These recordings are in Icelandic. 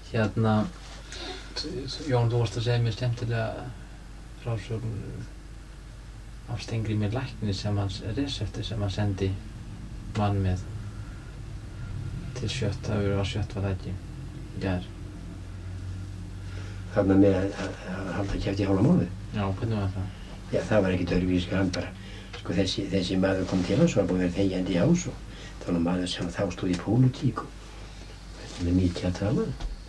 Jón, þú varst að segja mér skemmtilega frásögn af Steingrími lækni sem hans resepti sem hann sendi mann með til Sjött, það var Sjött var það ekki, í gær. Þarna með að halda kæft í hálfa mánuð. Já, hvernig var það? Já, það var ekkert öðruvísi, hann bara, sko þessi maður kom til hans og var búinn að vera þegjandi í hás og það var maður sem þá stóð í pólitík og þetta með mikið að tala.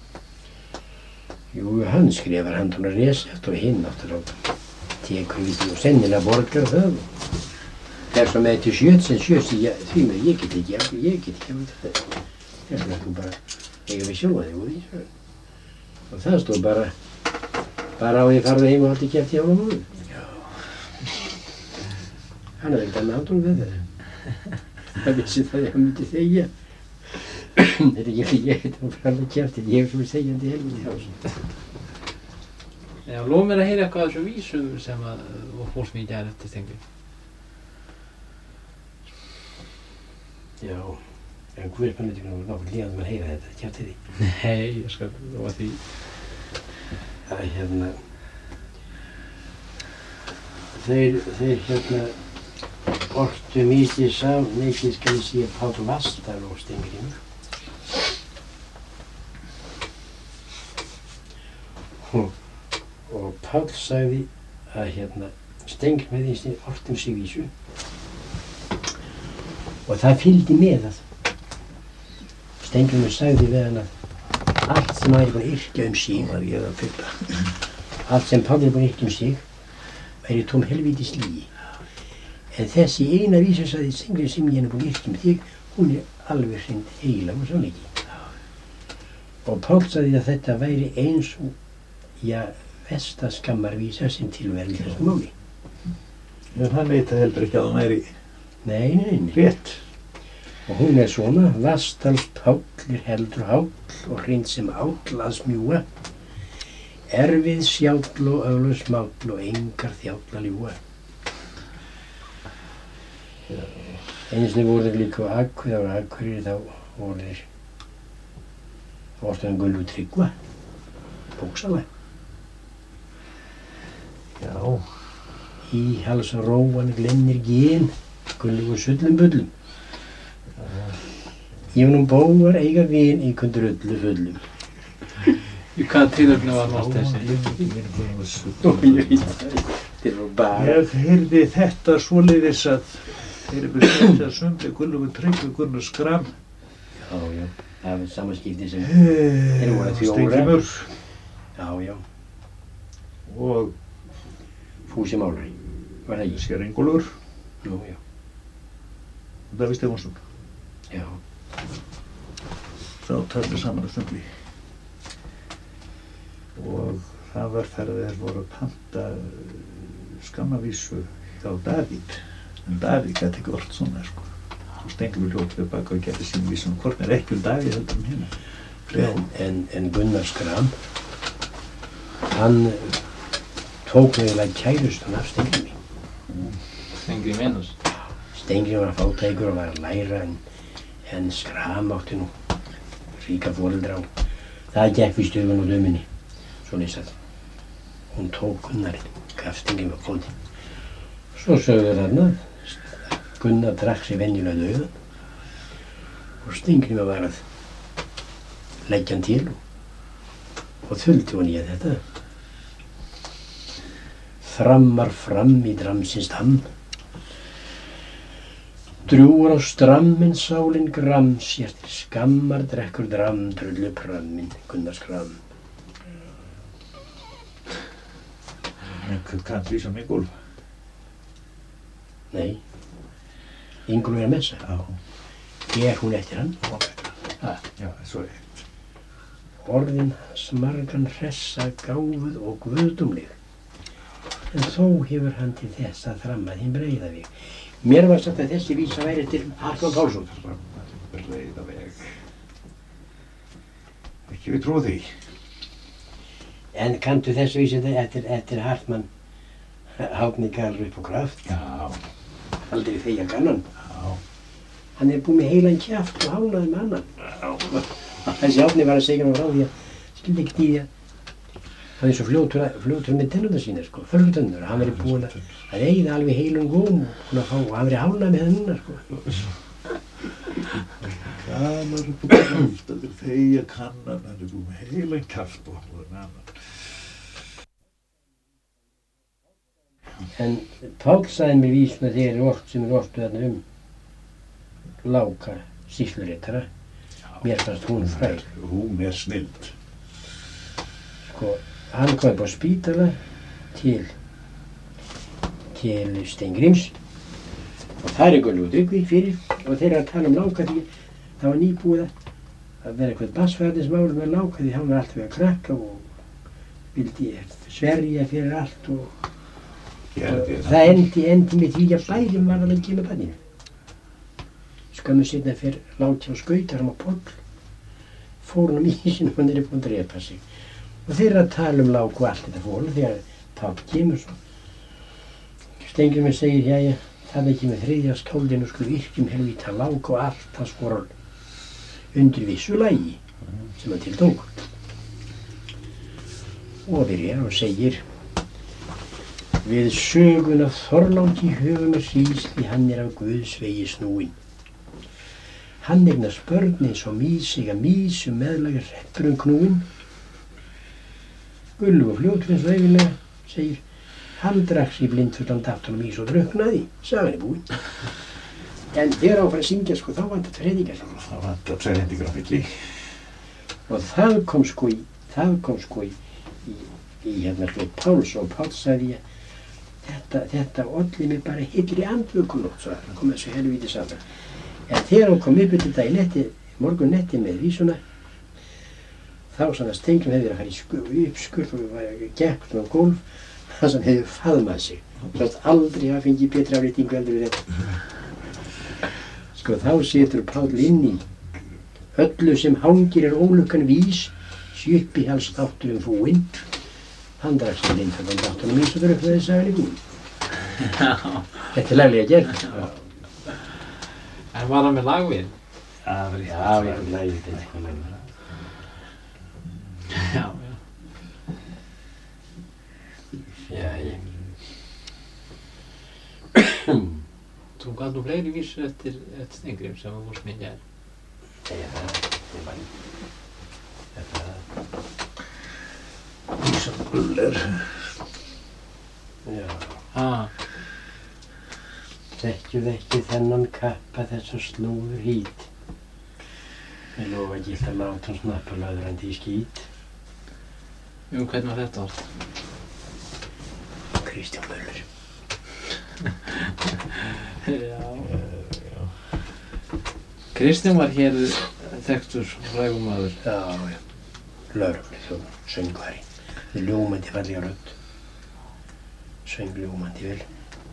Jú, hann skrifar handóna resept og hinn náttúrulega tekur við því og sennilega borgar það og fer svo með til Sjött sem Sjött því með ég get ekki af þetta. Þess vegna þú bara eiga við sjálfa þig úr því. Og það stóð bara á því farðu heim og haldi kæft í hálfa mánuð. Já. Hann hafði ekkert annað handóna við þetta. Það vissi það að hann myndi þegja. Þetta er ekki ég að fara kæft, ég hef svo þegjandi helviti hjá þessu. Já, lof mér að heyra eitthvað af þessum vísum sem að þú fórst mér í gær eftir Steingrími. Já, en Guðspannir ekki náttúrulega líðan að heyra þetta, kjátti því. Nei, ég skal lofa því. Það þeir ortu mikið skal ég segja Páll Vastar og Steingrímur. Og Páll sagði að Steingrímur orti sig vísu og það fylgdi með það. Steingrímur sagði við hann að allt sem hann væri búinn að yrkja sig, allt sem Páll er búinn að yrkja sig, væri tóm helvítis lygi. En þessi eina vísa sagði Steingrímur sem ég er búinn að yrkja þig, hún er alveg hreint heilag og sannleiki. Og Páll sagði að þetta væri eins og, versta skammarvísa sem tilverði í þessu máli. En hann veit heldur ekki að hún væri Nei. rétt. Og hún er svona, Vastals Páll er heldur háll og hreint sem áll að smjúga, erfið sjáll og öflug smáll og engar þjáll að ljúga. Einu sinni voru þeir líka á Akureyri, það var Akureyri, þá voru þeir hann Gullu Tryggva, bóksalega. Já. Í hals og róan glennir gen, Gullu og sullum bullum. Í honum bógar eiga vin í drullu fullum. Í hvaða tilefni var nátt þessi? Ég heyrði þetta svoleiðis að þeir eru beslutið að sömbi Gullu og Tryggvi Gunnar Skram. Já, það var samanskipti sem þeir voru Steingrímur. Já. Og Fúsi Málari, var það ekki? Sér Ingólfur. Já. Og Davíð Stefánsson. Já. Þá taldi saman að sömbi. Og það var þegar þeir voru að panta skammavísu hjá Davíð. En Davíð gæti ekki orð svona, sko. Og Steingrímur hljóp við baka og gerði sín vísum hvort er ekki Davíð heldur hérna. En Gunnar Skram, hann tók eiginlega kærustan af Steingrími. Steingrími Venus? Steingrími var fátækur og var að læra en Skram átti nú ríka foreldra og það gekk við stjöfun og dömunni. Svoleiðis að hún tók Gunnarinn, gaf Steingrími á fóti. Svo sögðu þarna Gunnar drakk sig venjulega dauðan og Steingrími var að leggja hann til og þuldi hann í að þetta þrammar fram í dramsins tamm, drjúgur á stramminn sálinn gram, sér til skammar drekkur dram, drullu pramminn, Gunnar Skram. Kannst vísa um Ingólf? Nei, Ingólfur er messa. Já. Er hún eftir hann? Já, svo er. Orðin hans margan hressa, gáfuð og guðdómleg. En þó hefur hann til þess að þramma þín Breiðaveg. Mér var sagt að þessi vísa væri til Hallgrímur Pálsson. Breiðaveg. Ekki við trúið því. En kanntu þessi vísa eftir Hartmann Árni Karl upp á kraft? Já. Aldrei þegja gannan. Já. Hann er búinn með heilan kjaft og hálnaði með annan. Já. Þessi Árni var að segja mér frá því að skildi ekkert í því að hann er svo fljótur með tennurnar sína, sko, fölgutennur. Hann verið búinn að eyða alveg heilum góm og hann verið hálnað með það núna, sko. Gaman upp á kraft, það þegja kannan, hann er búinn með heilan kjaft og hann var annan. En Páll sagði mér vísuna þegar sem ortu þarna Láka sýsluritara. Mér fannst hún fræg. Hún er snild. Sko, hann kom upp á spítala til Steingríms og þar er Gunnlaugur Tryggvi fyrir og þeir eru að tala Láka því það var nýbúið að vera eitthvað bassfæðismál með Láka því hann var alltaf að krakka og vildi sverja fyrir allt og það endi með því að bærin var að lengi með banninu. Skömmu seinna fyrir láti á skautar hann á Páll, fór hann á ísinn og hann er búinn að drepa sig. Og þeir eru að tala Láku og allt þetta fór þegar Páll kemur svo. Steingrímur segir, jæja, það kemur þriðja skáldinn og skulum virkjum helvíta Láku og allt hans fór undir vissu lagi sem hann tiltók. Og byrjar og segir við sögun af Þorláki höfum að hrís því hann er af Guðs vegi snúinn. Hann eignast börn eins og mýs eiga mýs meðlaga hreppur knúinn. Gunnlaugur fljótur eins og ævinlega segir hann drakk sig blindfullan aftan á mýs og drukknaði, sagan er búin. En þegar á að fara að syngja sko þá vantar þreðingar. Það vantar þreðingar á milli. Og það kom sko í hérna hljóð Páls og Páll sagði þetta olli mig bara hillir í andvökunótt, svo það kom þessu helvíti saman. En þegar hann kom upp þetta í morgunnetti með vísuna, þá sann að Steingrímur hefði verið að fara í uppskurð og var gekk á gólf, þannig að hann hefði faðmað sig. Svo að aldrei hafa fengið betri afléttingu heldur við þetta. Sko þá setur Páll inn í öllu sem hangir ólukkan vís, sjuppi alls þáttur fúinn. Hann drakk sig blindfullan aftan á mýs og drukknaði, sagan er búin. Þetta er laglega gert. En var hann með lagvið? Já, lagið þetta. Já. Jæja. Þú gaf nú fleiri vísur eftir Steingríms sem þú fórst með í gær. Segja það var þetta Ísabuller. Já. Þekkjuð ekki þennan kappa þessa slúður hít. Ég lofa ekki að láta hann snappa löðrandi í skít. Jú, hvernig var þetta orð? Kristján Möller. Já. Kristján var hér þekktur frægur maður. Já. Lögregluþjónn, söngvari. Með ljómandi fallega rödd. Söng ljómandi vel.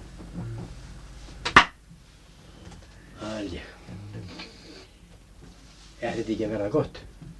Alveg. Er þetta ekki að verða gott?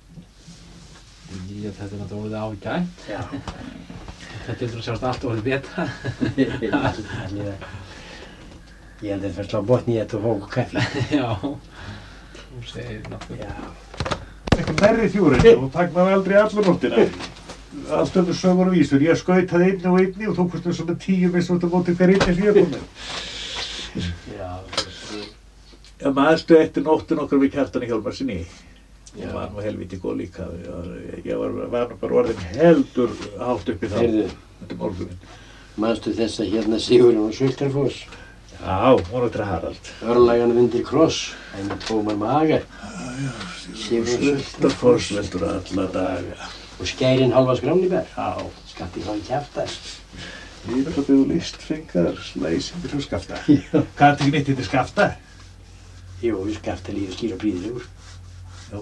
Já, þetta er náttúrulega orðið ágætt. Já. Þetta getur sjálfst allt orðið betra. Allir. Ég held að þetta fær slá botni í þetta og hóku kaffi. Já, þú segir nokkuð. Já. Eitthvað nærri þjúrin og taknaði aldrei alla nóttina. Allt öllur sögur og vísur. Ég skautaði einni og einni og þú kostum svona 10 mismunandi á móti hver einni sem ég kom með. Já. Já, maðurstu eftir nóttin okkar við Kjartani Hjálmarsinni. Ég var nú helviti góð líka. Ég var nú bara orðin heldur hátt uppi þá. Þetta morgunin. Manstu þessa hérna Sigurjón og Sultarfoss? Já, vonandi Harald. Örlagan undir kross, en með tómar maga. Sigurjón Sultarfoss veldur alla daga. Og skærin halva skránibær. Já. Skafti hvað kjaftar. Íþrótið og listfengar, slæsingur og skafta. Hvað er ekki neitt þetta skafta? Jú, skafta líður skýr og prýðilegur. Já.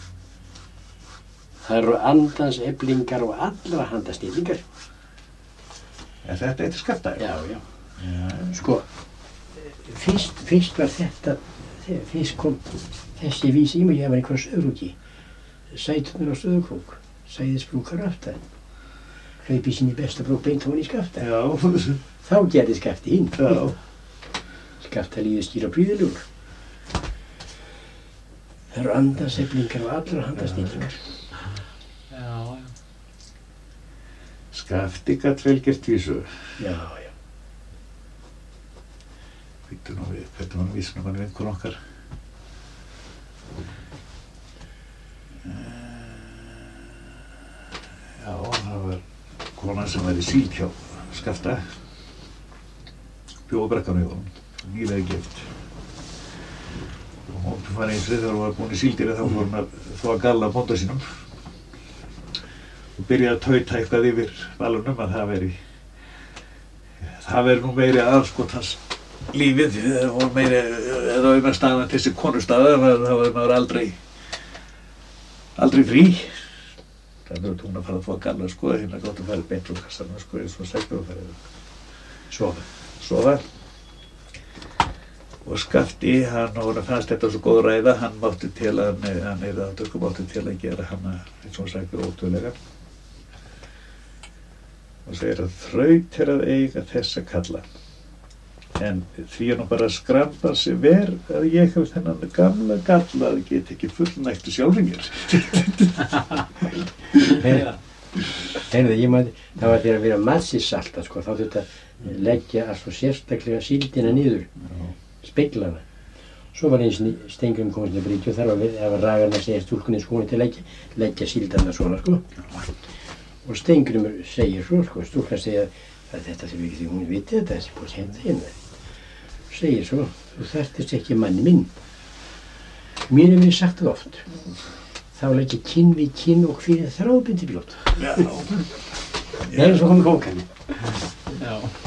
Það eru andans eflingar og allra handa stillingar. En þetta heitir skafta? Já. Sko, fyrst var þetta, fyrst kom þessi vísi í mig, ég var einhverja söðrúki. Sætunur á Stöðukrók, sæðisbrúkar aftan. Hlaupi sinni besta brók beint ofan í skafta. Já. Þá gerði skafti hinn. Já. Skafta líður skýr og prýðilegur. Það eru andans eflingar og allra handa stillingar. Já. Skafti gat vel gert vísu. Já. Býttu nú við, hvernig var vísunum hann vinkun okkar? Já, það var konan sem var í síld hjá Skafta. Bjó á Brekkanum hjá honum, nýlega gift. Og hún fann eins við þegar hún var búin í síldinni, þá fór hún að þvo að galla bónda sínum. Og byrjaði að tauta eitthvað yfir valunum að það veri nú meiri aðskotans lífið, það var meiri, eða auðvitað staðan til þessi konustaða, það var maður aldrei frí. Þannig að hún að fara að þvo að galla, sko, hérna gott að fara beint úr kassanum, sko, eins og sækja og fara að sofa. Og Skafti, honum fannst þetta svo góð ræða, hann mátti til að, hann mátti til að gera hana, eins og hann sagði, ótrúlega. Og segir að þraut að eiga þessa kalla. En því nú bara að skrampa sig að ég hef þennan gamla galla að get ekki fullnægtu sjálfringir. Heyrðu, það var þegar að vera massísalta, sko, þá þurfti að leggja svo sérstaklega síldina niður, speglana. Svo var eins Steingrímur kominn til Bryggju og þar var Ragarn að segja stúlkunni skóni til að leggja síldana svona, sko. Og Steingrímur segir svo, sko, stúlkan segja að þetta þurfi ekki því hún viti þetta, þessi búið að henda hérna. Segir svo, þú þarftist ekki manni minn. Mér hefur sagt það oft. Þá leggja kinn við kinn og fyrir þráðbindi blót. Já. Það er svo komið kókani. Já.